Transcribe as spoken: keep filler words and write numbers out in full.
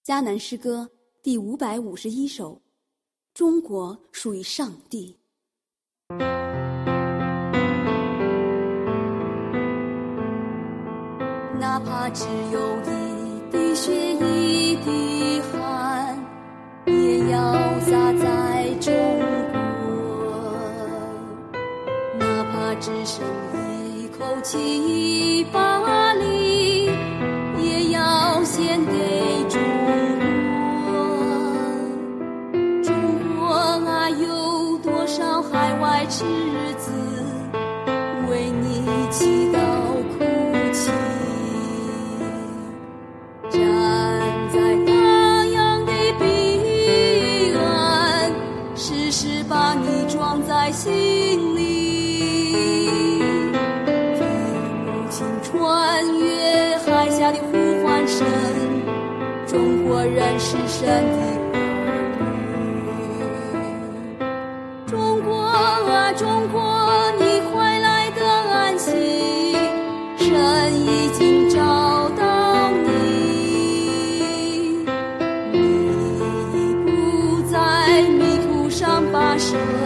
迦南诗歌第五百五十一首，中国属于上帝。哪怕只有一滴血一滴汗，也要洒在中国。哪怕只剩一口气一把力，也要献给中国。中国啊，有多少海外赤子为你祈祷哭泣，站在大洋的彼岸，时时把你装在心里，听母亲穿越海峡的呼唤声，中国人是神的中国啊，中国，你快来得安息，神已经找到你，你已不在迷途上跋涉。